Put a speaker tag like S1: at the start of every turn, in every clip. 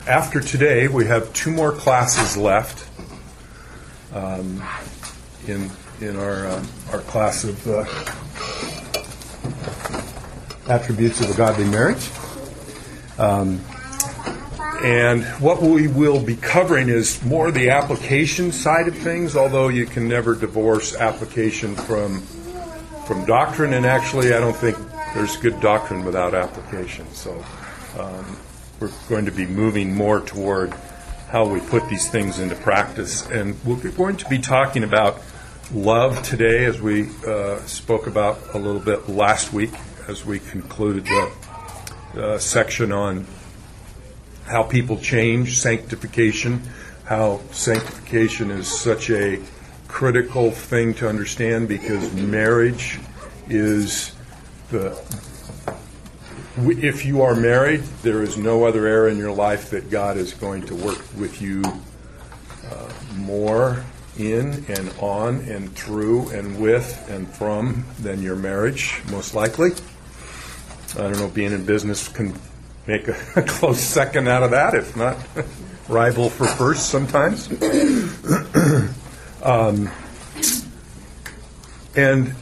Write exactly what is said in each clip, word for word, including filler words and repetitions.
S1: After today, we have two more classes left um, in in our uh, our class of uh, attributes of a godly marriage. Um, and what we will be covering is more the application side of things, although you can never divorce application from from doctrine. And actually, I don't think there's good doctrine without application. So um, we're going to be moving more toward how we put these things into practice. And we're going to be talking about love today, as we uh, spoke about a little bit last week, as we concluded the uh, section on how people change, sanctification, how sanctification is such a critical thing to understand, because marriage is the... If you are married, there is no other area in your life that God is going to work with you uh, more in and on and through and with and from than your marriage, most likely. I don't know, being in business can make a, a close second out of that, if not rival for first sometimes. um, and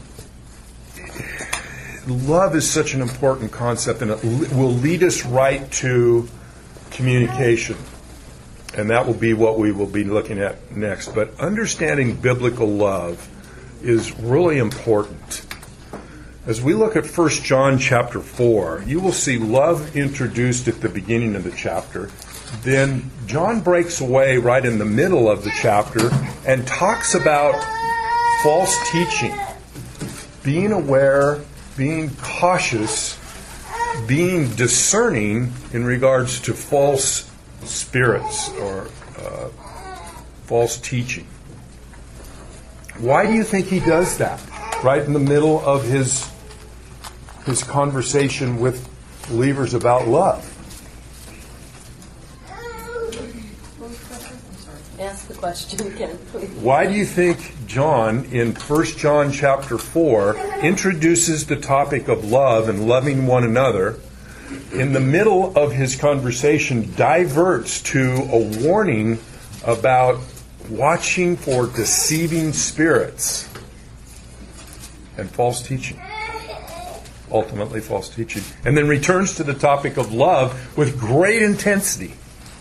S1: love is such an important concept, and it will lead us right to communication. And that will be what we will be looking at next. But understanding biblical love is really important. As we look at First John chapter four, you will see love introduced at the beginning of the chapter. Then John breaks away right in the middle of the chapter and talks about false teaching, being aware, being cautious, being discerning in regards to false spirits or uh, false teaching. Why do you think he does that? Right in the middle of his his conversation with believers about love.
S2: Ask the question again, please.
S1: Why do you think John, in First John chapter four, introduces the topic of love and loving one another, in the middle of his conversation diverts to a warning about watching for deceiving spirits and false teaching? Ultimately false teaching. And then returns to the topic of love with great intensity.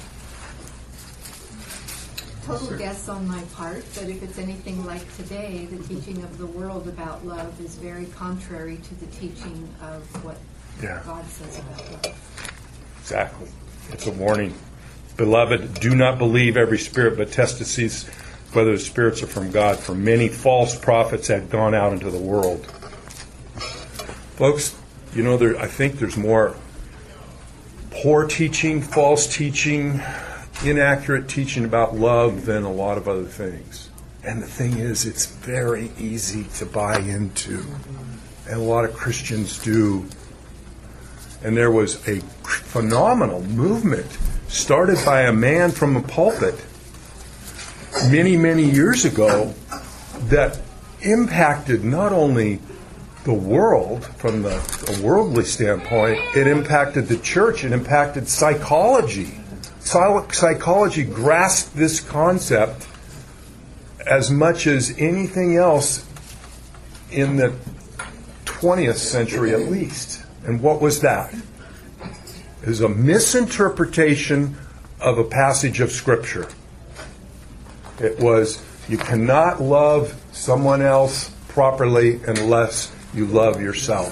S3: Total guess on my part, but if it's anything like today, the teaching of the world about love is very contrary to the teaching of what yeah. God says about love.
S1: Exactly. It's a warning. Beloved, do not believe every spirit, but test to see whether the spirits are from God, for many false prophets have gone out into the world. Folks, you know, there, I think there's more poor teaching, false teaching, inaccurate teaching about love than a lot of other things. And the thing is, it's very easy to buy into. And a lot of Christians do. And there was a phenomenal movement started by a man from a pulpit many, many years ago that impacted not only the world from the, the worldly standpoint, it impacted the church, it impacted psychology. Psychology grasped this concept as much as anything else in the twentieth century at least. And what was that? It was a misinterpretation of a passage of Scripture. It was, you cannot love someone else properly unless you love yourself.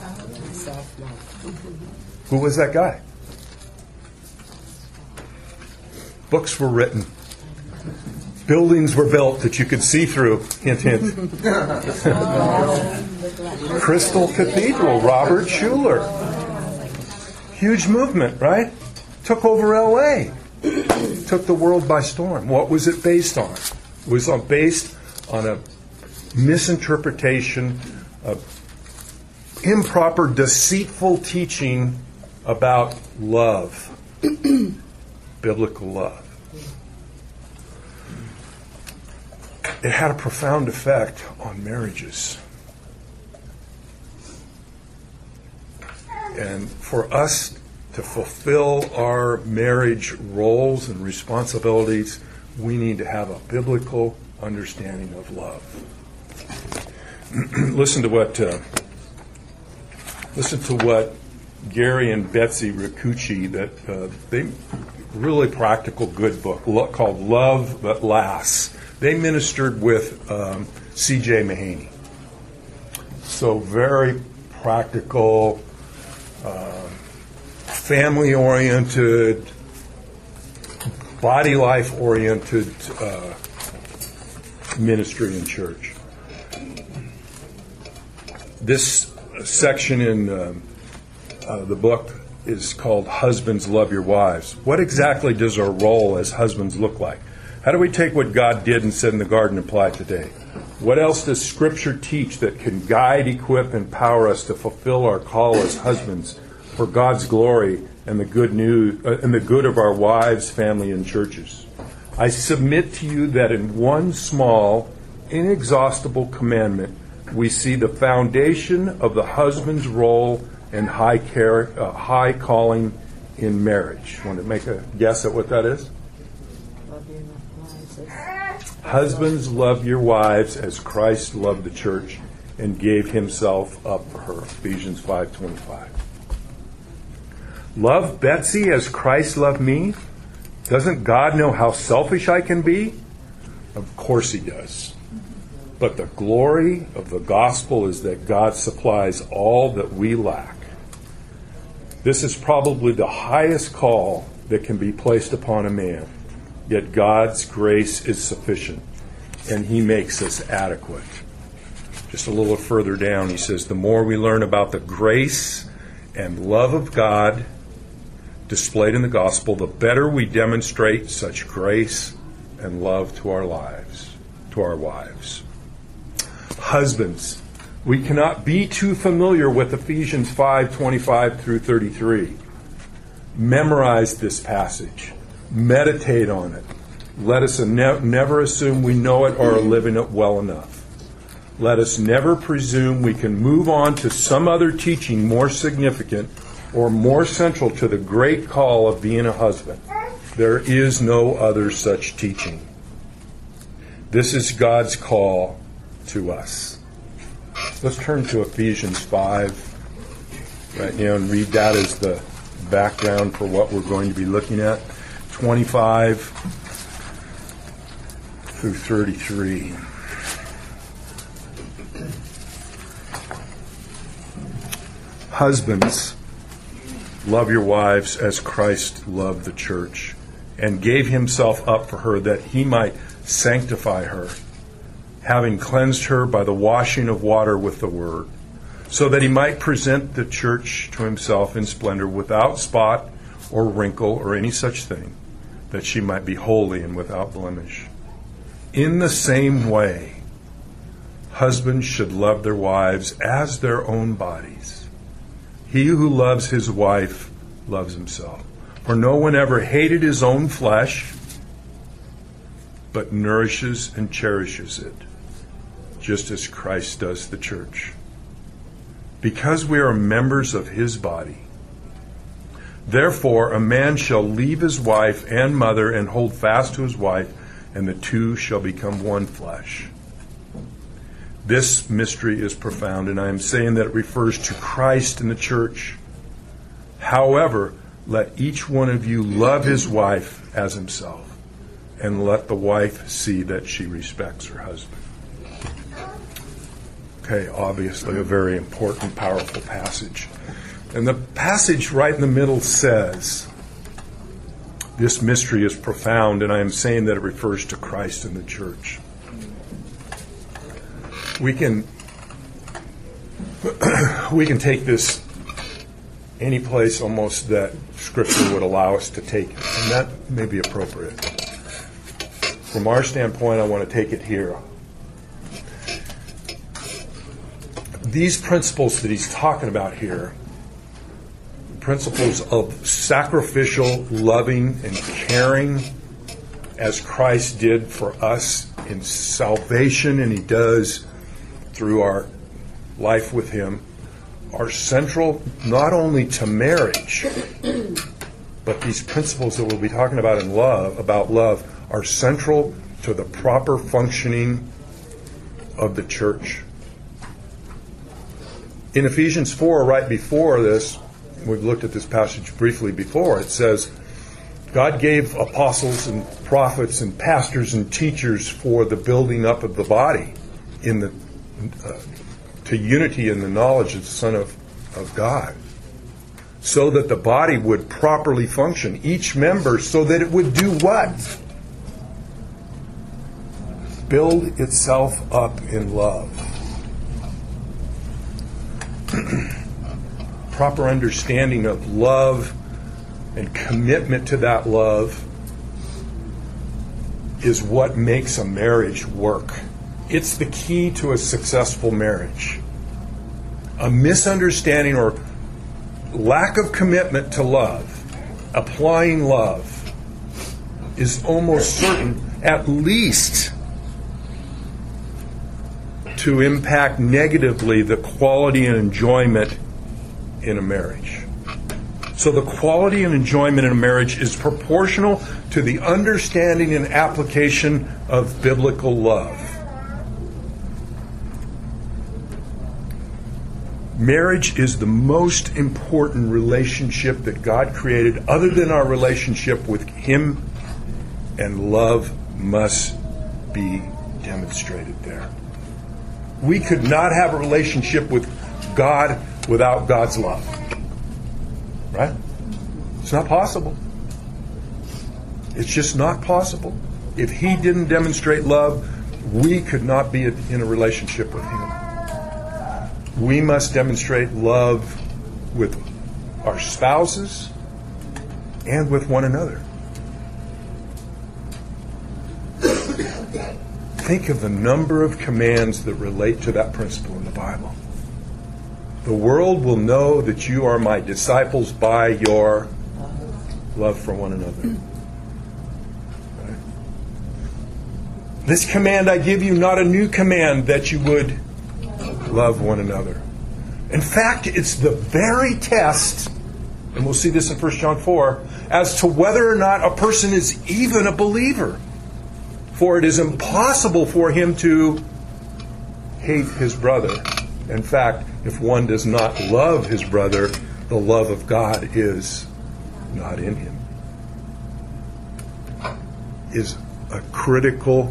S1: Who was that guy? Books were written. Buildings were built that you could see through. Hint, hint. Crystal Cathedral, Robert Schuller. Huge movement, right? Took over L A. Took the world by storm. What was it based on? It was based on a misinterpretation of improper, deceitful teaching about love. Biblical love. It had a profound effect on marriages. And for us to fulfill our marriage roles and responsibilities, we need to have a biblical understanding of love. Listen to what uh, listen to what Gary and Betsy Ricucci, that uh, they really practical good book lo- called Love That Lasts. They ministered with um, C J Mahaney. So very practical, uh, family-oriented, body life-oriented uh, ministry in church. This section in uh, uh, the book is called Husbands Love Your Wives. What exactly does our role as husbands look like? How do we take what God did and said in the garden and apply it today? What else does Scripture teach that can guide, equip, and empower us to fulfill our call as husbands for God's glory and the good news uh, and the good of our wives, family, and churches? I submit to you that in one small, inexhaustible commandment, we see the foundation of the husband's role and high care, uh, high calling in marriage. Want to make a guess at what that is? Husbands, love your wives as Christ loved the church and gave himself up for her. Ephesians five twenty-five. Love Betsy as Christ loved me? Doesn't God know how selfish I can be? Of course he does. But the glory of the gospel is that God supplies all that we lack. This is probably the highest call that can be placed upon a man. Yet God's grace is sufficient, and he makes us adequate. Just a little further down, he says, the more we learn about the grace and love of God displayed in the gospel, the better we demonstrate such grace and love to our lives, to our wives. Husbands, we cannot be too familiar with Ephesians five twenty-five through thirty-three. Memorize this passage. Meditate on it. Let us ne- never assume we know it or are living it well enough. Let us never presume we can move on to some other teaching more significant or more central to the great call of being a husband. There is no other such teaching. This is God's call to us. Let's turn to Ephesians five right now and read that as the background for what we're going to be looking at. twenty-five through thirty-three. Husbands, love your wives as Christ loved the church and gave himself up for her that he might sanctify her, having cleansed her by the washing of water with the word, so that he might present the church to himself in splendor, without spot or wrinkle or any such thing, that she might be holy and without blemish. In the same way, husbands should love their wives as their own bodies. He who loves his wife loves himself. For no one ever hated his own flesh, but nourishes and cherishes it, just as Christ does the church. Because we are members of his body, therefore a man shall leave his wife and mother and hold fast to his wife, and the two shall become one flesh. This mystery is profound, and I am saying that it refers to Christ and the church. However, let each one of you love his wife as himself, and let the wife see that she respects her husband. Okay, obviously a very important, powerful passage. And the passage right in the middle says, this mystery is profound, and I am saying that it refers to Christ and the church. We can we can take this any place almost that Scripture would allow us to take it, and that may be appropriate. From our standpoint, I want to take it here. These principles that he's talking about here, principles of sacrificial, loving, and caring as Christ did for us in salvation, and he does through our life with him, are central not only to marriage, but these principles that we'll be talking about in love, about love, are central to the proper functioning of the church. In Ephesians four, right before this, we've looked at this passage briefly before, it says, God gave apostles and prophets and pastors and teachers for the building up of the body in the uh, to unity in the knowledge of the Son of, of God, so that the body would properly function, each member, so that it would do what? Build itself up in love. Proper understanding of love and commitment to that love is what makes a marriage work. It's the key to a successful marriage. A misunderstanding or lack of commitment to love, applying love, is almost certain at least to impact negatively the quality and enjoyment in a marriage. So the quality and enjoyment in a marriage is proportional to the understanding and application of biblical love. Marriage is the most important relationship that God created other than our relationship with Him, and love must be demonstrated there. We could not have a relationship with God without God's love. Right? It's not possible. It's just not possible. If He didn't demonstrate love, we could not be in a relationship with Him. We must demonstrate love with our spouses and with one another. Think of the number of commands that relate to that principle in the Bible. The world will know that you are my disciples by your love for one another. Right? This command I give you, not a new command, that you would love one another. In fact, it's the very test, and we'll see this in First John four, as to whether or not a person is even a believer. For it is impossible for him to hate his brother. In fact, if one does not love his brother, the love of God is not in him. Is a critical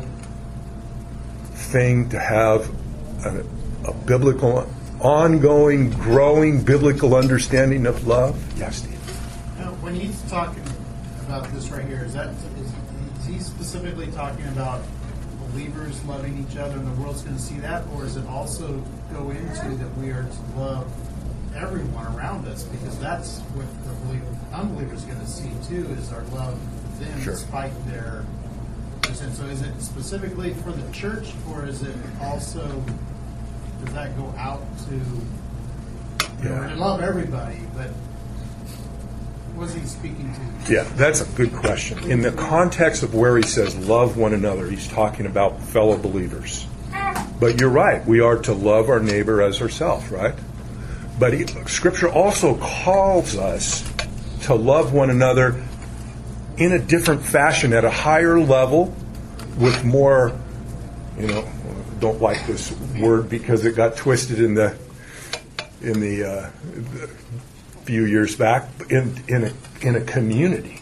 S1: thing to have a, a biblical, ongoing, growing biblical understanding of love. Yes, Steve.
S4: Now, when he's talking about this right here, is that is, is he specifically talking about believers loving each other and the world's going to see that, or does it also go into that we are to love everyone around us, because that's what the believer, unbelievers are going to see too, is our love for them, sure, despite their sin. So is it specifically for the church, or is it also, does that go out to, you know, to love everybody, but what is he speaking to?
S1: Yeah, that's a good question. In the context of where he says love one another, he's talking about fellow believers. But you're right, we are to love our neighbor as ourselves, right? But he, Scripture also calls us to love one another in a different fashion, at a higher level, with more, you know, don't like this word because it got twisted in the in the, uh, the few years back, in in a in a community.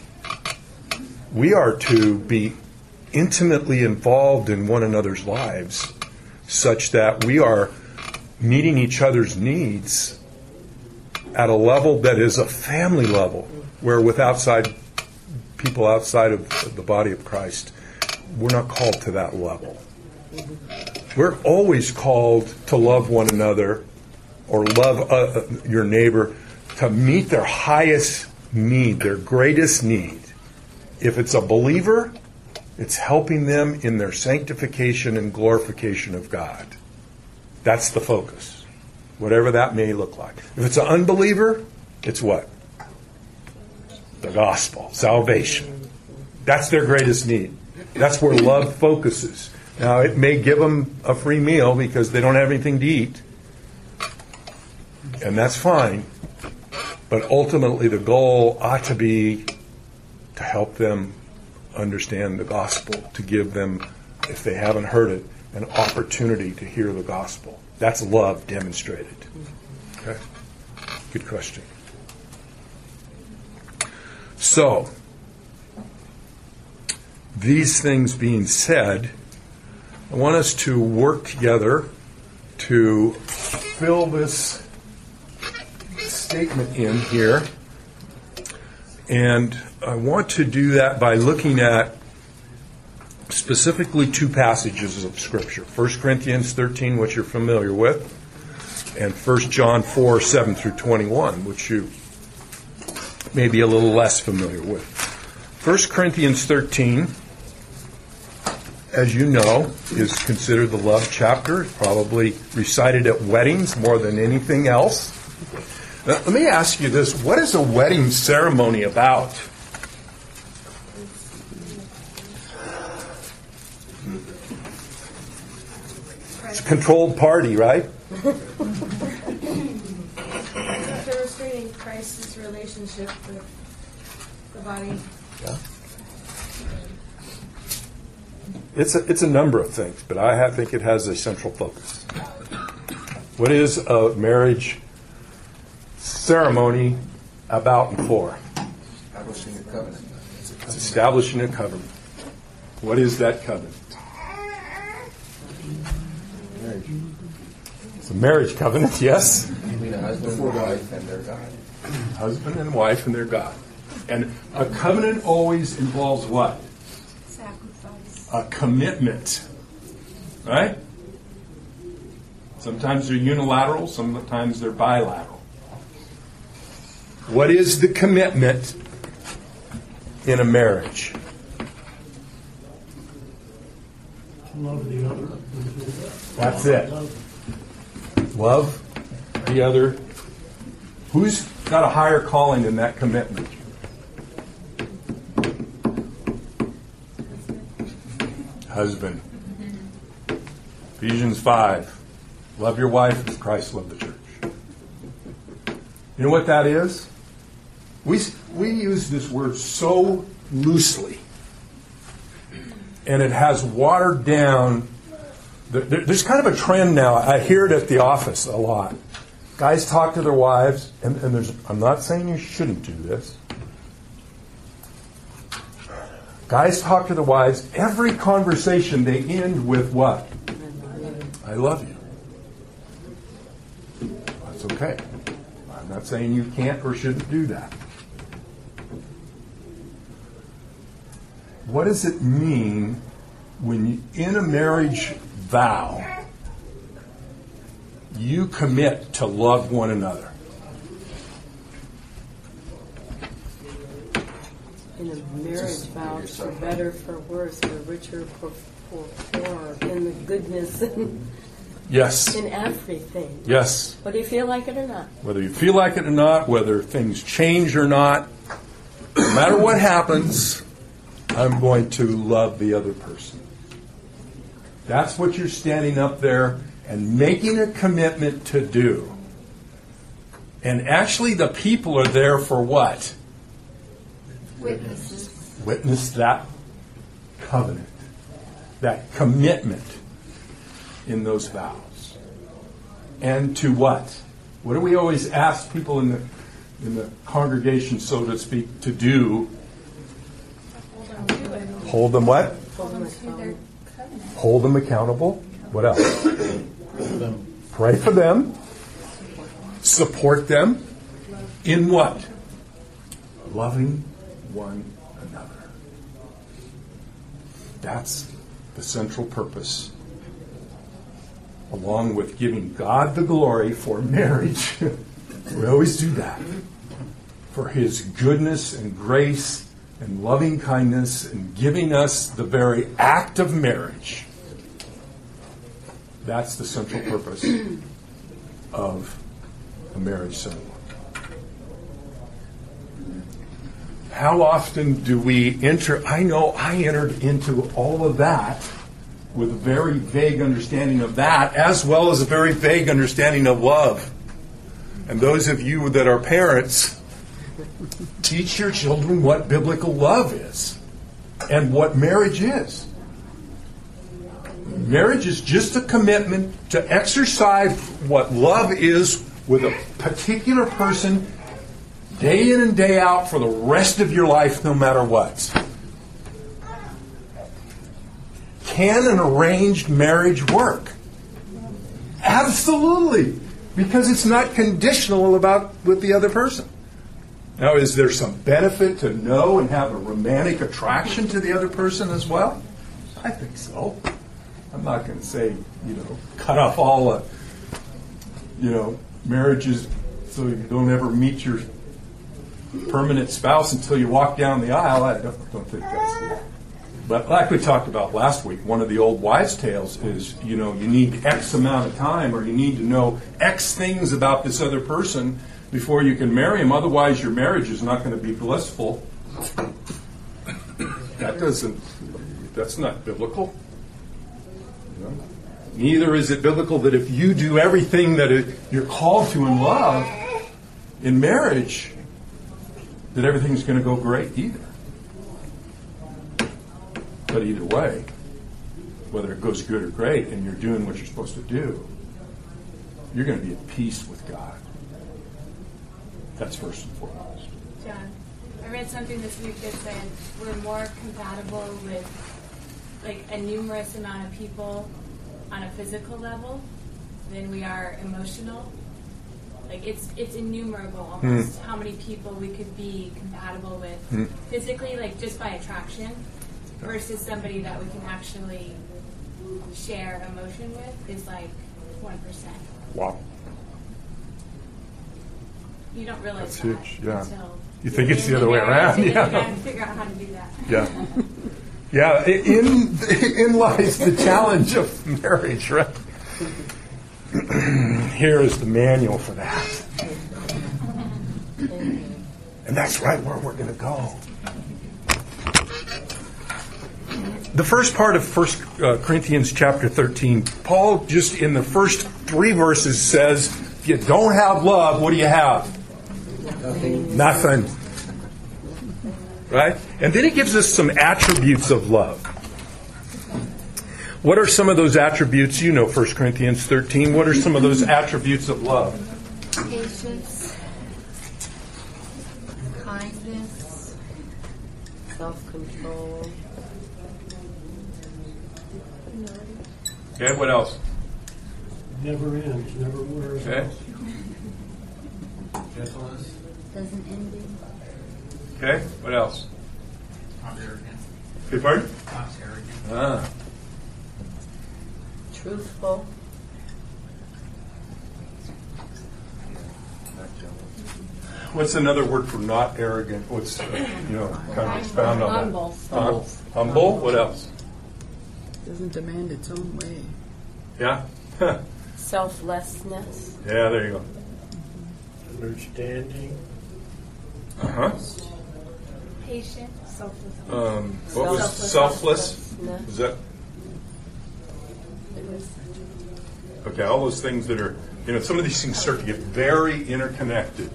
S1: We are to be intimately involved in one another's lives, such that we are meeting each other's needs at a level that is a family level, where with outside people outside of the body of Christ, we're not called to that level. We're always called to love one another, or love uh, your neighbor, to meet their highest need, their greatest need. If it's a believer, it's helping them in their sanctification and glorification of God. That's the focus, whatever that may look like. If it's an unbeliever, it's what? The gospel, salvation. That's their greatest need. That's where love focuses. Now, it may give them a free meal because they don't have anything to eat. And that's fine. But ultimately the goal ought to be to help them understand the gospel, to give them, if they haven't heard it, an opportunity to hear the gospel. That's love demonstrated. Okay? Good question. So, these things being said, I want us to work together to fill this statement in here. And I want to do that by looking at specifically two passages of Scripture. First Corinthians thirteen, which you're familiar with, and First John four, seven through twenty-one, which you may be a little less familiar with. First Corinthians thirteen, as you know, is considered the love chapter. It's probably recited at weddings more than anything else. Now, let me ask you this. What is a wedding ceremony about? It's a controlled party, right?
S2: Demonstrating Christ's relationship with the body.
S1: Yeah. It's a, it's a number of things, but I have, think it has a central focus. What is a marriage ceremony about and for?
S5: Establishing a covenant.
S1: It's establishing a covenant. What is that covenant?
S5: Marriage.
S1: It's a marriage covenant, yes.
S5: Between a husband and wife and their God.
S1: Husband and wife and their God. And a covenant always involves what?
S3: Sacrifice.
S1: A commitment. Right? Sometimes they're unilateral, sometimes they're bilateral. What is the commitment in a marriage?
S6: Love the other.
S1: That's it. Love the other. Who's got a higher calling in that commitment? Husband. Ephesians five. Love your wife as Christ loved the church. You know what that is? We, we use this word so loosely. And it has watered down. There's kind of a trend now. I hear it at the office a lot. Guys talk to their wives, and, and there's. I'm not saying you shouldn't do this. Guys talk to their wives. Every conversation they end with what? I love you. That's okay. I'm not saying you can't or shouldn't do that. What does it mean when you, in a marriage vow, you commit to love one another?
S2: In a marriage vow, for better, for worse, for richer, for, for poorer, in the goodness and
S1: Yes.
S2: in everything.
S1: Yes.
S2: Whether you feel like it or not.
S1: Whether you feel like it or not, whether things change or not, no matter what happens, I'm going to love the other person. That's what you're standing up there and making a commitment to do. And actually the people are there for what?
S3: Witnesses.
S1: Witness that covenant, that commitment in those vows. And to what? What do we always ask people in the in the congregation, so to speak, to do? Hold them what? Hold them accountable. What else? Pray for them. Support them. In what? Loving one another. That's the central purpose. Along with giving God the glory for marriage. We always do that. For His goodness and grace and loving kindness and giving us the very act of marriage. That's the central purpose of a marriage ceremony. How often do we enter? I know I entered into all of that with a very vague understanding of that, as well as a very vague understanding of love. And those of you that are parents, teach your children what biblical love is and what marriage is. Marriage is just a commitment to exercise what love is with a particular person day in and day out for the rest of your life, no matter what. Can an arranged marriage work? Absolutely. Because it's not conditional about with the other person. Now, is there some benefit to know and have a romantic attraction to the other person as well? I think so. I'm not going to say, you know, cut off all, uh, you know, marriages so you don't ever meet your permanent spouse until you walk down the aisle. I don't, don't think that's good. But like we talked about last week, one of the old wives' tales is, you know, you need X amount of time, or you need to know X things about this other person before you can marry him. Otherwise, your marriage is not going to be blissful. That doesn't, that's not biblical. You know? Neither is it biblical that if you do everything that it, you're called to in love, in marriage, that everything's going to go great either. But either way, whether it goes good or great and you're doing what you're supposed to do, you're going to be at peace with God. That's first and foremost.
S7: John, I read something this week that said we're more compatible with like a numerous amount of people on a physical level than we are emotional. Like it's it's innumerable almost mm. how many people we could be compatible with mm. physically, like just by attraction, versus somebody that we can actually share emotion with is like one percent.
S1: Wow.
S7: You don't realize
S1: That's
S7: that
S1: huge. Yeah.
S7: until
S1: you think it's the other way around.
S7: Yeah.
S1: Yeah.
S7: You have to figure out how to do that.
S1: Yeah. Yeah. In in lies the challenge of marriage, right? Here is the manual for that. And that's right where we're going to go. The first part of First Corinthians chapter thirteen, Paul just in the first three verses says, if you don't have love, what do you have? Nothing. Nothing. Right? And then he gives us some attributes of love. What are some of those attributes? You know First Corinthians thirteen. What are some of those attributes of love?
S3: Patience, kindness,
S2: self-control.
S1: Okay, what else?
S6: Never ends, never wears
S1: Okay.
S6: out.
S5: Gentleness.
S3: doesn't envy.
S1: Okay, what else?
S4: Not arrogant.
S1: Okay, pardon?
S4: Not arrogant.
S1: Ah.
S2: Truthful.
S1: What's another word for not arrogant? What's, uh, you know, kind of expound on
S2: Humble.
S1: that? Humble. Humble. What else?
S8: Doesn't demand its own way.
S1: Yeah?
S2: Selflessness.
S1: Yeah, there you go.
S6: Understanding.
S1: Uh-huh.
S7: Patient, selfless.
S1: Um, what was selfless?
S2: Selflessness.
S1: Was that? Okay, all those things that are, you know, some of these things start to get very interconnected.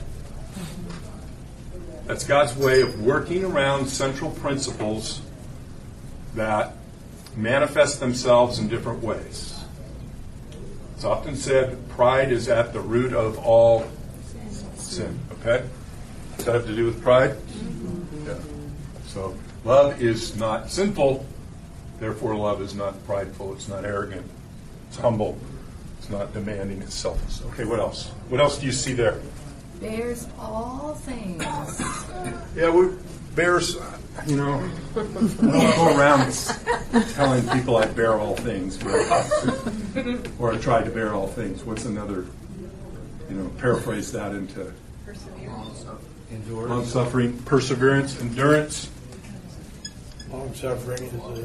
S1: That's God's way of working around central principles that manifest themselves in different ways. It's often said pride is at the root of all sin. Okay? Does that have to do with pride? Yeah. So love is not sinful, therefore love is not prideful, it's not arrogant, it's humble, it's not demanding, it's selfless. Okay, what else? What else do you see there?
S3: Bears all things.
S1: Yeah, we bears, you know, I don't go around telling people I bear all things, but, or I try to bear all things. What's another, you know, paraphrase that into long suffering, perseverance, endurance.
S6: Long suffering is a.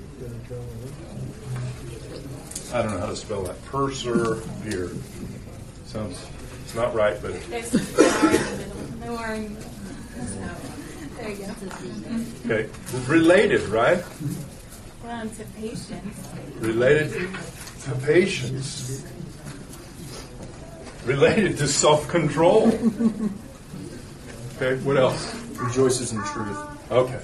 S1: I don't know how to spell that. Persevere. Sounds, it's not right, but.
S7: There's an R in the middle. No R in the middle. There you go.
S1: Okay. Related, right?
S7: Well, to patience.
S1: Related to patience. related to self-control. Okay, what else?
S5: Rejoices in truth.
S1: Okay.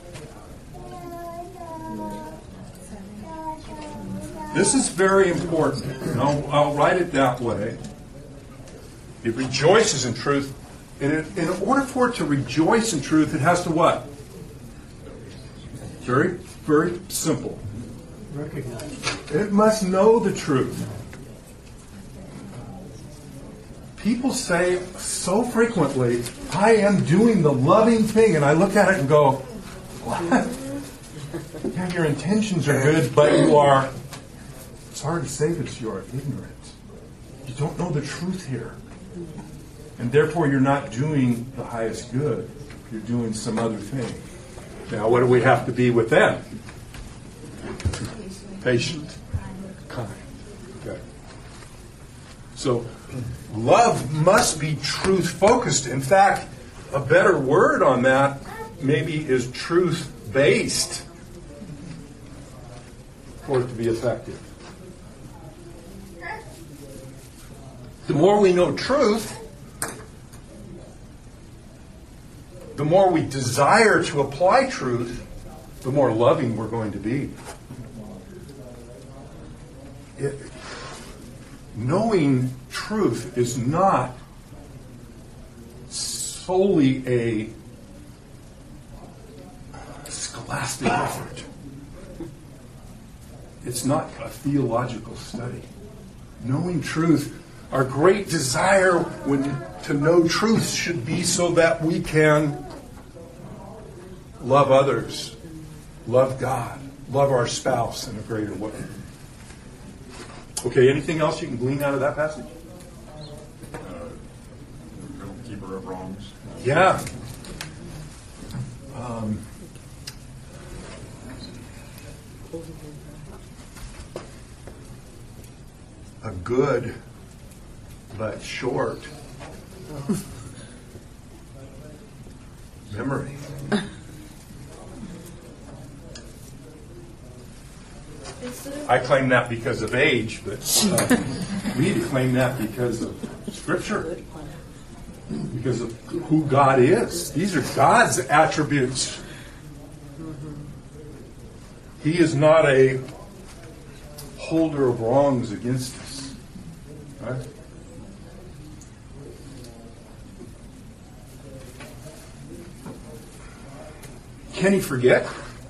S1: This is very important, and I'll, I'll write it that way. It rejoices in truth. And it, in order for it to rejoice in truth, it has to what? Very, very simple.
S6: Recognize.
S1: It must know the truth. People say so frequently, I am doing the loving thing, and I look at it and go, what? Yeah, your intentions are good, but you are, it's hard to say this, you are ignorant. You don't know the truth here. And therefore you're not doing the highest good. You're doing some other thing. Now what do we have to be with them? Patient. Kind. Okay. So love must be truth-focused. In fact, a better word on that maybe is truth-based for it to be effective. The more we know truth, the more we desire to apply truth, the more loving we're going to be. It, knowing truth is not solely a scholastic effort. It's not a theological study. Knowing truth, our great desire when to know truth should be so that we can love others, love God, love our spouse in a greater way. Okay, anything else you can glean out of that passage?
S9: Uh, don't keep her of wrongs.
S1: Yeah. Um, a good but short memory. I claim that because of age, but uh, we claim that because of Scripture, because of who God is. These are God's attributes. He is not a holder of wrongs against us. Right? Can he forget?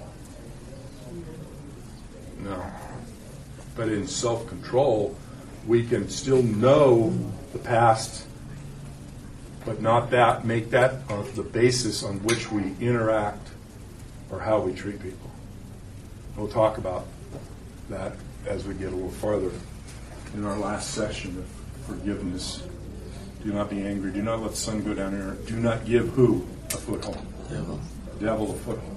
S1: No. But in self-control, we can still know the past, but not that make that uh, the basis on which we interact or how we treat people. We'll talk about that as we get a little farther in our last session of forgiveness. Do not be angry. Do not let the sun go down here. Do not give who a foothold? Devil. Devil a foothold.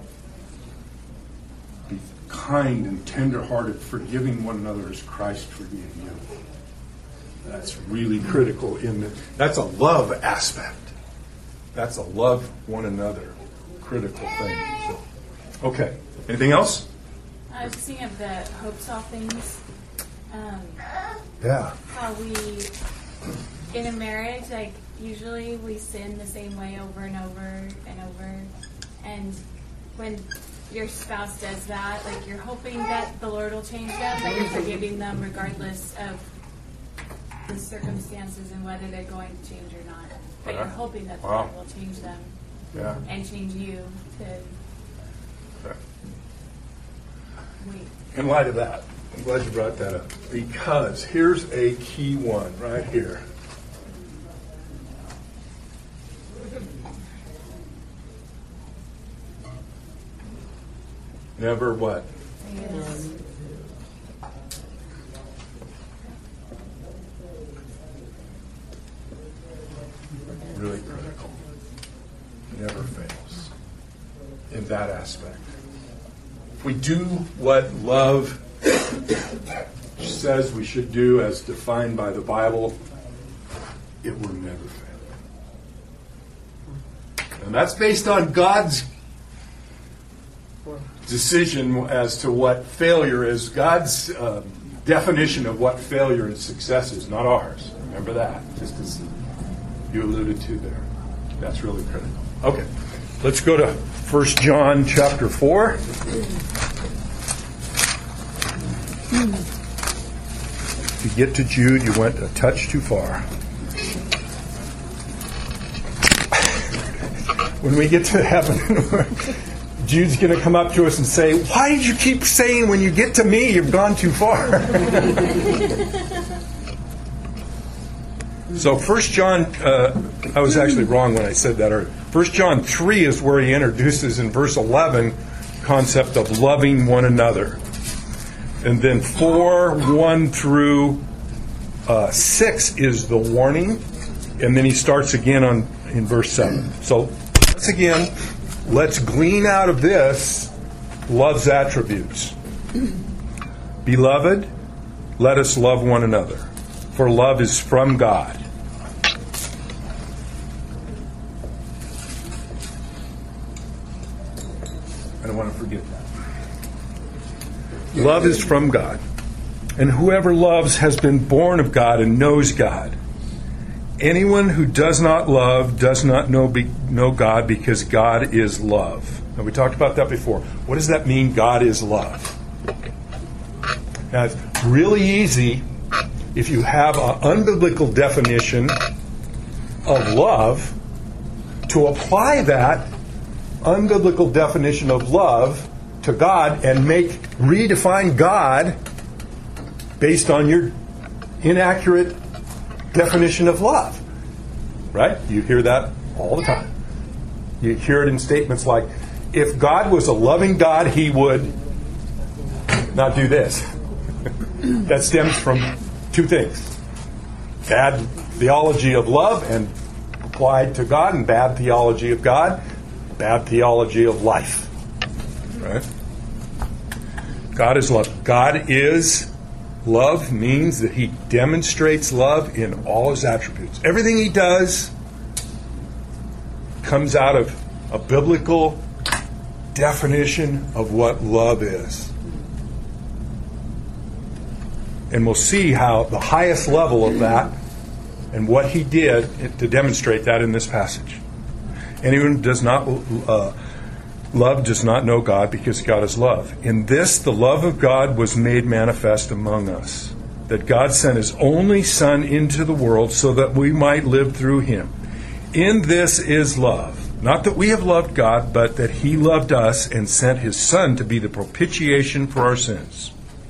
S1: Be kind and tender-hearted, forgiving one another as Christ forgave you. That's really critical in the, that's a love aspect. That's a love one another critical thing. So, okay. Anything else?
S7: I was thinking of the hopes all things. Um,
S1: yeah.
S7: How we, in a marriage, like usually we sin the same way over and over and over. And when your spouse does that, like you're hoping that the Lord will change them, that you're forgiving them regardless of the circumstances and whether they're going to change or not. But you're hoping that the
S1: wow.
S7: Lord will change them
S1: yeah.
S7: and change you to
S1: okay.
S7: wait.
S1: In light of that, I'm glad you brought that up, because here's a key one right here. Never what?
S7: Yes.
S1: Really critical. Never fails in that aspect. If we do what love says we should do as defined by the Bible, it will never fail. And that's based on God's decision as to what failure is. God's um, definition of what failure and success is, not ours. Remember that, just as you alluded to there. That's really critical. Okay, let's go to First John chapter four. If you get to Jude, you went a touch too far. When we get to heaven, Jude's going to come up to us and say, why did you keep saying when you get to me, you've gone too far? So First John, uh, I was actually wrong when I said that. Or First John three is where he introduces in verse eleven concept of loving one another. And then four, one through uh, six is the warning. And then he starts again on in verse seven. So once again, let's glean out of this love's attributes. Beloved, let us love one another, for love is from God. I don't want to forget that. Love is from God. And whoever loves has been born of God and knows God. Anyone who does not love does not know, be, know God, because God is love. Now, we talked about that before. What does that mean, God is love? Now, it's really easy if you have an unbiblical definition of love to apply that unbiblical definition of love to God and make redefine God based on your inaccurate definition of love. Right? You hear that all the time. You hear it in statements like, if God was a loving God, he would not do this. That stems from two things. Bad theology of love and applied to God, and bad theology of God, bad theology of life. Right? God is love. God is love means that he demonstrates love in all his attributes. Everything he does comes out of a biblical definition of what love is. And we'll see how the highest level of that and what he did to demonstrate that in this passage. Anyone who does not uh, love does not know God, because God is love. In this, the love of God was made manifest among us, that God sent his only Son into the world so that we might live through him. In this is love. Not that we have loved God, but that he loved us and sent his Son to be the propitiation for our sins.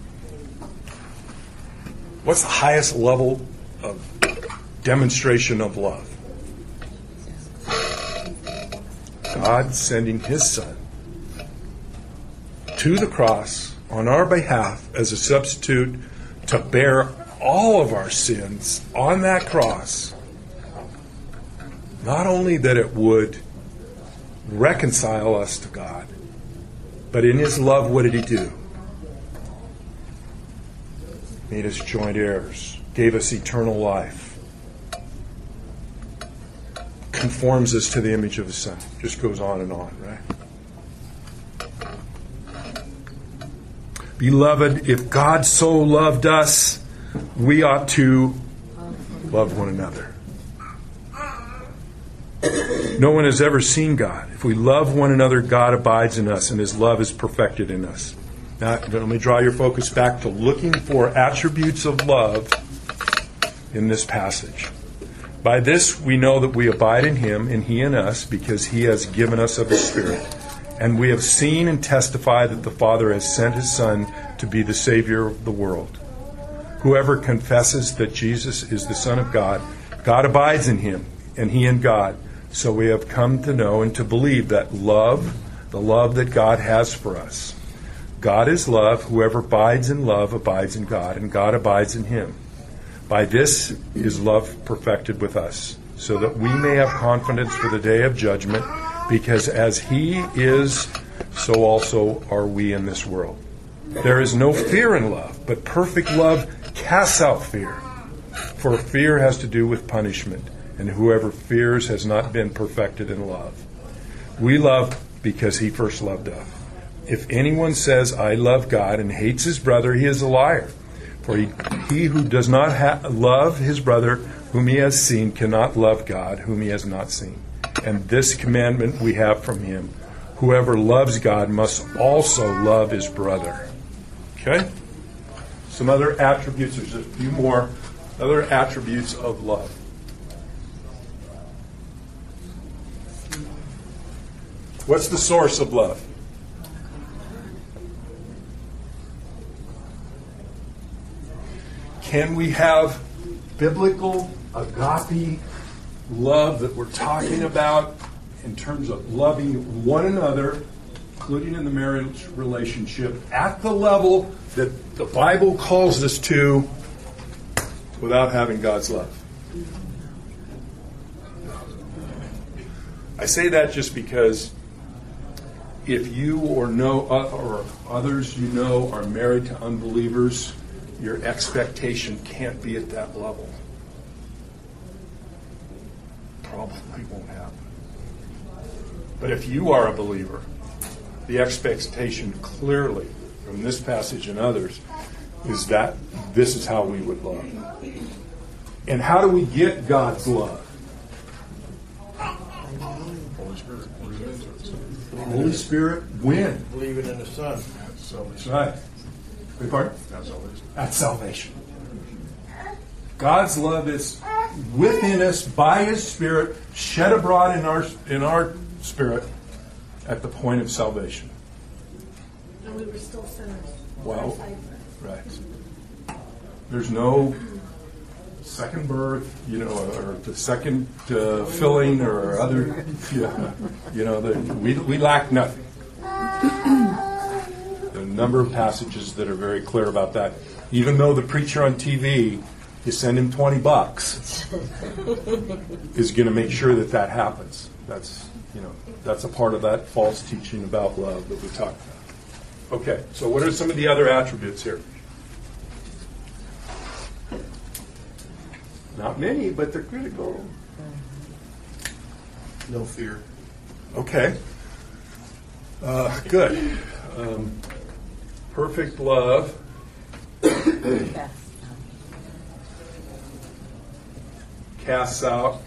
S1: What's the highest level of demonstration of love? God sending his Son to the cross on our behalf as a substitute to bear all of our sins on that cross. Not only that it would reconcile us to God, but in his love, what did he do? Made us joint heirs, gave us eternal life, conforms us to the image of his Son. Just goes on and on, right? Beloved, if God so loved us, we ought to love one another. No one has ever seen God. If we love one another, God abides in us, and his love is perfected in us. Now, let me draw your focus back to looking for attributes of love in this passage. By this we know that we abide in him and he in us, because he has given us of his Spirit. And we have seen and testified that the Father has sent his Son to be the Savior of the world. Whoever confesses that Jesus is the Son of God, God abides in him and he in God. So we have come to know and to believe that love, the love that God has for us. God is love. Whoever abides in love abides in God, and God abides in him. By this is love perfected with us, so that we may have confidence for the day of judgment, because as he is, so also are we in this world. There is no fear in love, but perfect love casts out fear. For fear has to do with punishment, and whoever fears has not been perfected in love. We love because he first loved us. If anyone says, I love God, and hates his brother, he is a liar. For he, he who does not ha- love his brother whom he has seen cannot love God whom he has not seen. And this commandment we have from him: whoever loves God must also love his brother. Okay? Some other attributes, there's a few more other attributes of love. What's the source of love? Can we have biblical agape love that we're talking about in terms of loving one another, including in the marriage relationship, at the level that the Bible calls us to, without having God's love? I say that just because if you or know uh, or others you know are married to unbelievers, your expectation can't be at that level. Probably won't happen. But if you are a believer, the expectation clearly from this passage and others is that this is how we would love. And how do we get God's love?
S9: Holy Spirit.
S1: The Holy Spirit, when?
S6: Believing in the Son.
S1: That's right. Beg pardon?
S9: That's salvation.
S1: That's salvation. God's love is within us by His Spirit, shed abroad in our in our spirit at the point of salvation.
S2: And we were still sinners.
S1: Well, right. There's no second birth, you know, or the second uh, filling, or other, you know, you know the, we we lack nothing. There are a number of passages that are very clear about that. Even though the preacher on T V, you send him twenty bucks, is going to make sure that that happens. That's, you know, that's a part of that false teaching about love that we talked about. Okay, so what are some of the other attributes here? Not many, but they're critical.
S6: No fear.
S1: Okay. Uh, good. Um, perfect love. Casts out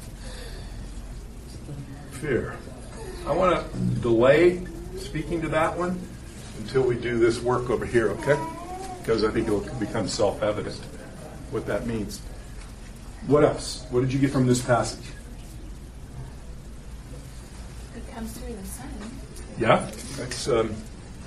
S1: fear. I want to delay speaking to that one until we do this work over here, okay? Because I think it will become self-evident what that means. What else? What did you get from this passage?
S7: It comes through the Son.
S1: Yeah, that's um,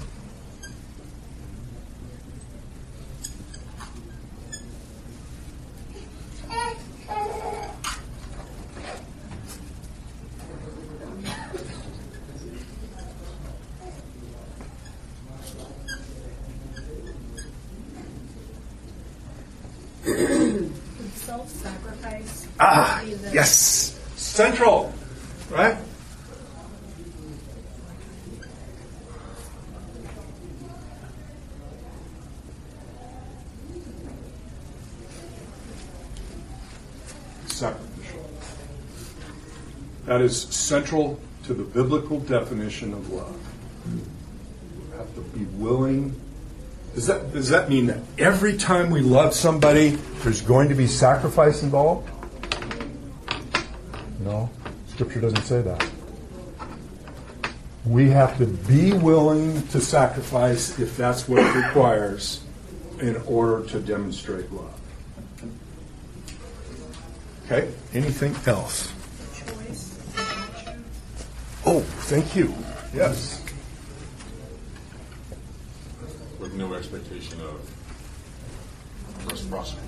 S7: Self-sacrifice.
S1: ah,
S7: be the-
S1: yes, central, right? Sacrificial. That is central to the biblical definition of love. You have to be willing. Does that, does that mean that every time we love somebody, there's going to be sacrifice involved? No, Scripture doesn't say that. We have to be willing to sacrifice if that's what it requires in order to demonstrate love. Okay, anything else?
S7: Choice.
S1: Oh, thank you. Yes.
S9: With no expectation of reciprocity.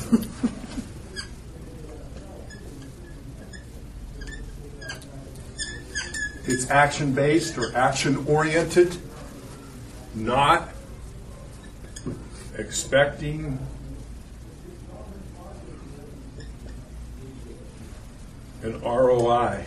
S1: It's action-based or action-oriented, not expecting an R O I.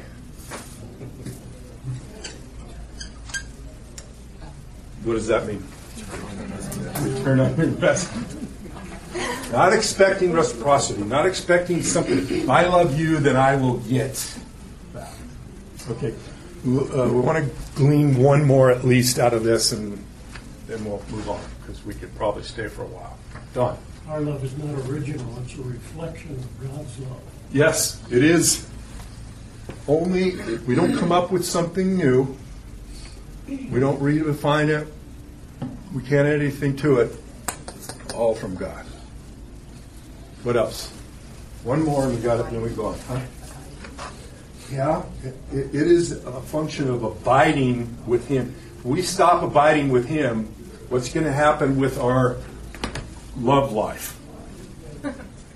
S1: What does that mean? Return on investment. Not expecting reciprocity, not expecting something. If I love you, then I will get that. Okay. Uh, we want to glean one more at least out of this, and then we'll move on, because we could probably stay for a while. Don.
S6: Our love is not original, it's a reflection of God's love.
S1: Yes, it is. Only we don't come up with something new. We don't redefine it. We can't add anything to it. All from God. What else? One more and we got it and then we go on. Huh? Yeah, it, it is a function of abiding with Him. If we stop abiding with Him, what's going to happen with our love life?
S2: Yeah.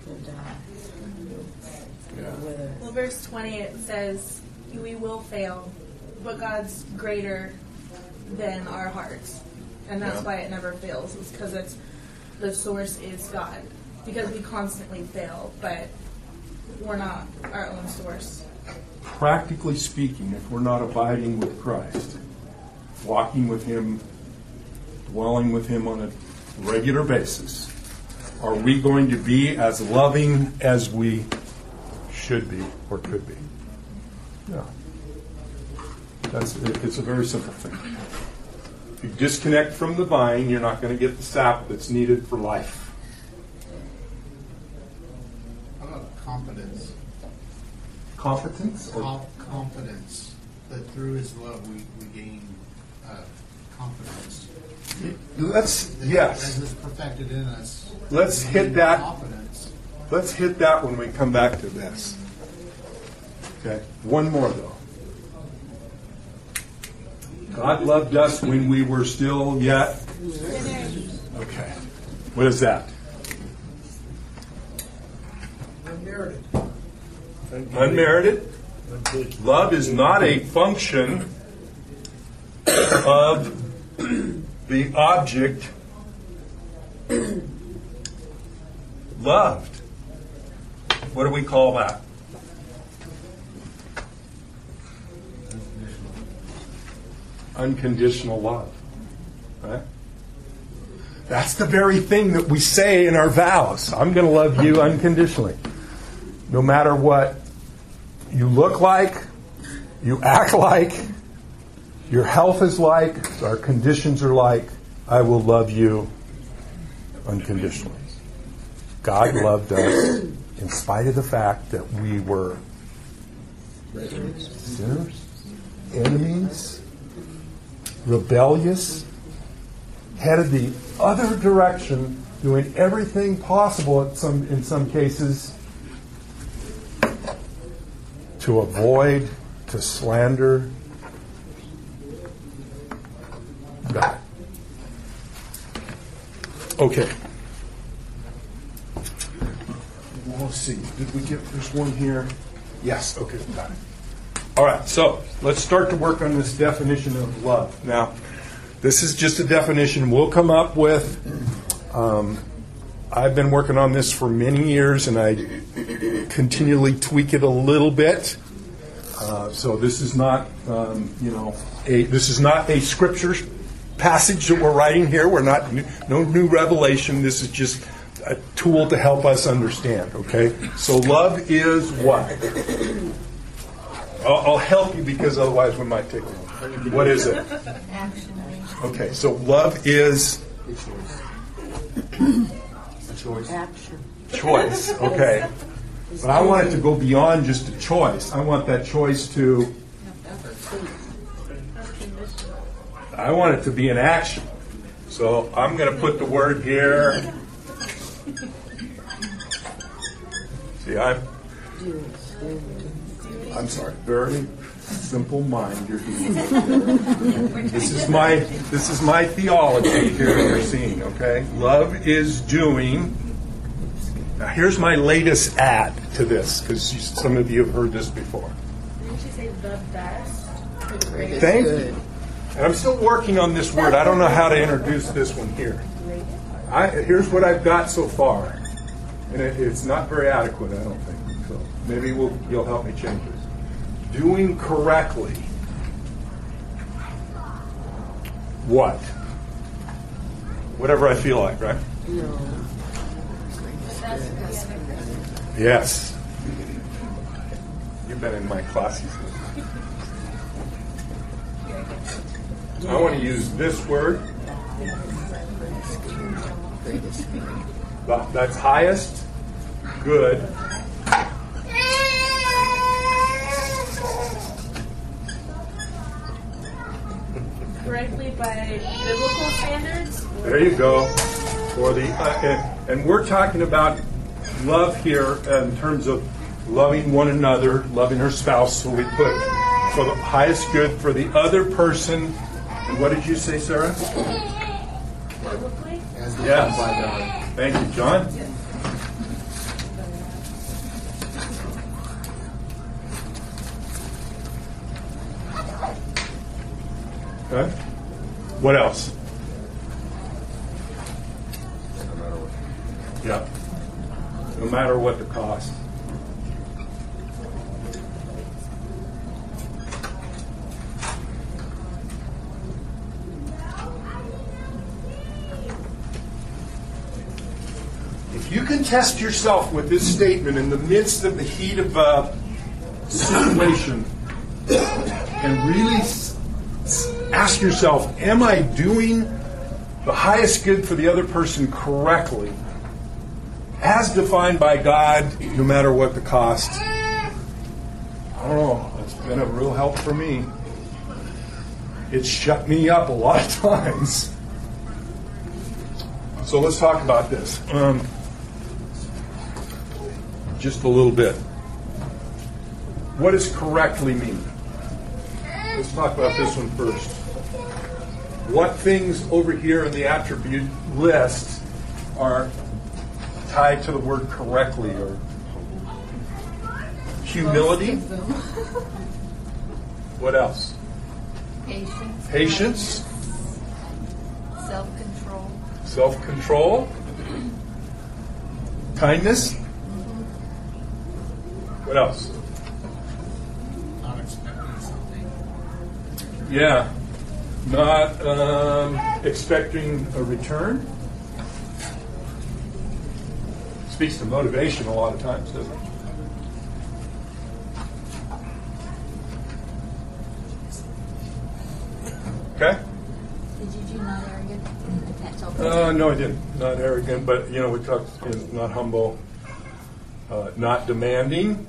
S10: Well, verse twenty, it says, we will fail, but God's greater than our hearts. And that's
S1: Yeah.
S10: why it never fails, is because it's the source is God. Because we constantly fail, but we're not our own source.
S1: Practically speaking, if we're not abiding with Christ, walking with Him, dwelling with Him on a regular basis, are we going to be as loving as we should be or could be? No. That's, it's a very simple thing. If you disconnect from the vine, you're not going to get the sap that's needed for life.
S4: How about confidence?
S1: Competence? Or
S4: Com- confidence that through His love we, we gain uh, confidence.
S1: Let's,
S4: That
S1: yes.
S4: As it's perfected in us.
S1: Let's
S4: we
S1: hit
S4: gain
S1: that.
S4: Confidence.
S1: Let's hit that when we come back to this. Okay. One more, though. God loved us when we were still yet. Okay. What is that?
S6: Unmerited.
S1: Unmerited. Love is not a function of the object loved. What do we call that? Unconditional love. Right? That's the very thing that we say in our vows. I'm going to love you unconditionally. No matter what you look like, you act like, your health is like, our conditions are like, I will love you unconditionally. God loved us in spite of the fact that we were sinners, enemies, rebellious, headed the other direction, doing everything possible in some, in some cases to avoid, to slander God. Okay. Well, let's see. Did we get this one here? Yes. Okay. Got it. All right. So let's start to work on this definition of love. Now, this is just a definition we'll come up with. Um, I've been working on this for many years, and I continually tweak it a little bit. Uh, so this is not, um, you know, a this is not a scripture passage that we're writing here. We're not no new revelation. This is just a tool to help us understand. Okay. So love is what? I'll, I'll help you because otherwise we might take long. What is it?
S3: Action.
S1: Okay. So love is
S5: Choice.
S2: Action.
S1: choice. Okay. But I want it to go beyond just a choice. I want that choice to, I want it to be an action. So I'm going to put the word here. See, I'm, I'm sorry, very simple mind you're dealing with. This is my, this is my theology here that you're seeing, okay? Love is doing. Now, here's my latest add to this, because some of you have heard this before.
S10: Didn't you say the best?
S1: Thank you. And I'm still working on this word. I don't know how to introduce this one here. I, here's what I've got so far. And it, it's not very adequate, I don't think. So maybe we'll, you'll help me change it. Doing correctly. What? Whatever I feel like, right?
S2: No.
S1: Yes. You've been in my classes. I want to use this word. But that's highest good.
S10: Correctly by biblical standards?
S1: There you go. For the uh, and, and we're talking about love here in terms of loving one another, loving her spouse. So we put for the highest good for the other person. And what did you say, Sarah?
S10: Biblically?
S5: As defined
S1: Yes.
S5: by God.
S1: Thank you, John. Okay. What else?
S9: No matter what.
S1: Yeah. No matter what the cost. If you can test yourself with this statement in the midst of the heat of a situation and really s- s- ask yourself, am I doing the highest good for the other person correctly, as defined by God, no matter what the cost? I don't know. It's been a real help for me. It's shut me up a lot of times. So let's talk about this. Um, just a little bit. What does correctly mean? Let's talk about this one first. What things over here in the attribute list are tied to the word correctly? Or humility?
S3: Most of them.
S1: What else?
S3: Patience.
S1: Patience,
S3: Self-control.
S1: self-control, kindness. What else?
S4: Not expecting something.
S1: Yeah, not um, expecting a return. Speaks to motivation a lot of times, doesn't it? Okay.
S3: Did you do not arrogant? I can't tell.
S1: Uh, no, I didn't. Not arrogant, but you know, we talked. You know, not humble, uh, not demanding.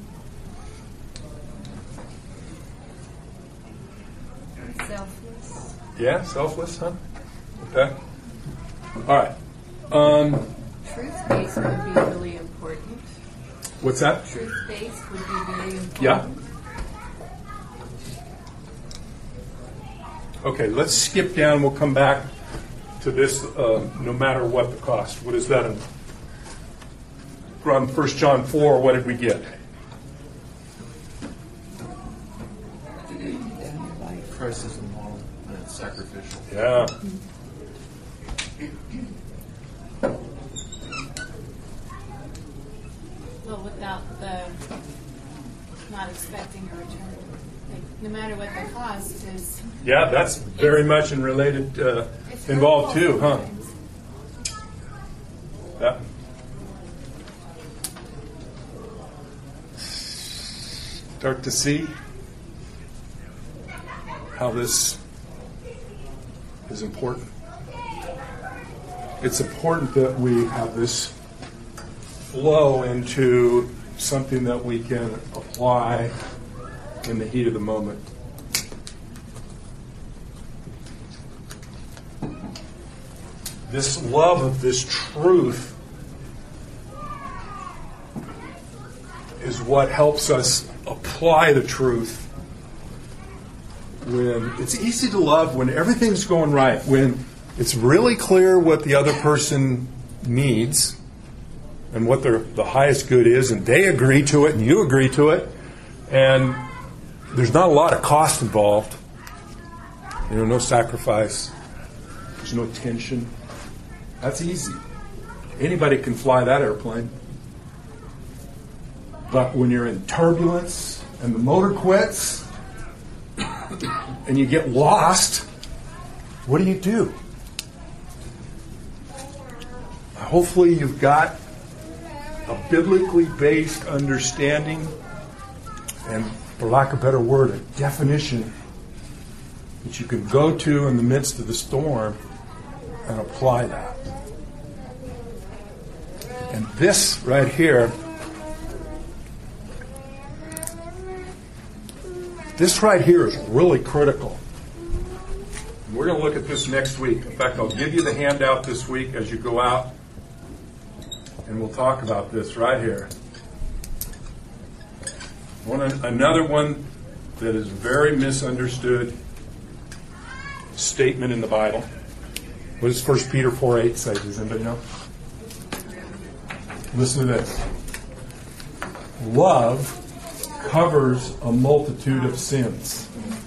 S3: Selfless.
S1: Yeah, selfless, huh? Okay. All right. Um,
S3: Truth-based would be really important.
S1: what's that?
S3: Truth-based would be very important.
S1: Yeah. Okay, let's skip down. We'll come back to this uh, no matter what the cost. What is that? In, from First John four, what did we get?
S5: Christ is the model, and it's sacrificial.
S1: Yeah.
S7: Well, without the not expecting a return. Like, no matter what the cost is.
S1: Yeah, that's very much in related, uh,
S7: It's
S1: involved
S7: hurtful
S1: too, huh?
S7: sometimes.
S1: Yeah. Start to see how this is important. It's important that we have this flow into something that we can apply in the heat of the moment. This love of this truth is what helps us apply the truth when it's easy to love when everything's going right, when it's really clear what the other person needs and what their, the highest good is, and they agree to it and you agree to it, and there's not a lot of cost involved. You know, no sacrifice. There's no tension. That's easy. Anybody can fly that airplane. But when you're in turbulence and the motor quits and you get lost, what do you do? Hopefully you've got a biblically based understanding and, for lack of a better word, a definition that you can go to in the midst of the storm and apply that. And this right here, this right here is really critical. We're going to look at this next week. In fact, I'll give you the handout this week as you go out, and we'll talk about this right here. One, another one that is very misunderstood statement in the Bible. What does First Peter four eight say? Does anybody know? Listen to this. Love covers a multitude of sins.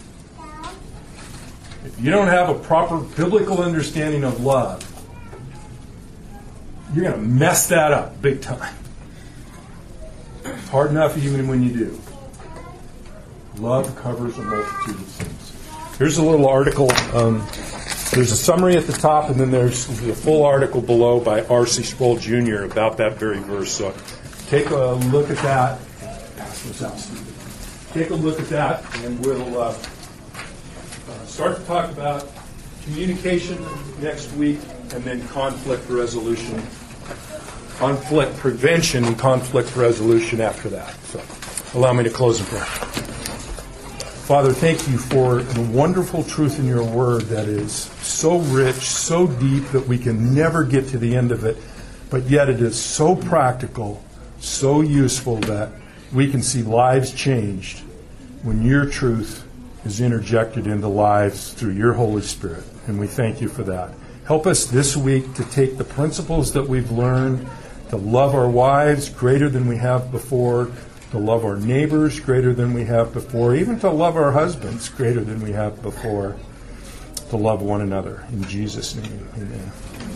S1: If you don't have a proper biblical understanding of love, you're going to mess that up big time. It's hard enough even when you do. Love covers a multitude of sins. Here's a little article. Um, there's a summary at the top, and then there's the full article below by R C Sproul Junior about that very verse. So take a look at that. Pass this out, Stephen. Take a look at that, and we'll uh, uh, start to talk about communication next week, and then conflict resolution, conflict prevention, and conflict resolution after that. So allow me to close in prayer. Father, thank you for the wonderful truth in your word that is so rich, so deep that we can never get to the end of it, but yet it is so practical, so useful that we can see lives changed when your truth is interjected into lives through your Holy Spirit. And we thank you for that. Help us this week to take the principles that we've learned, to love our wives greater than we have before, to love our neighbors greater than we have before, even to love our husbands greater than we have before, to love one another. In Jesus' name, amen.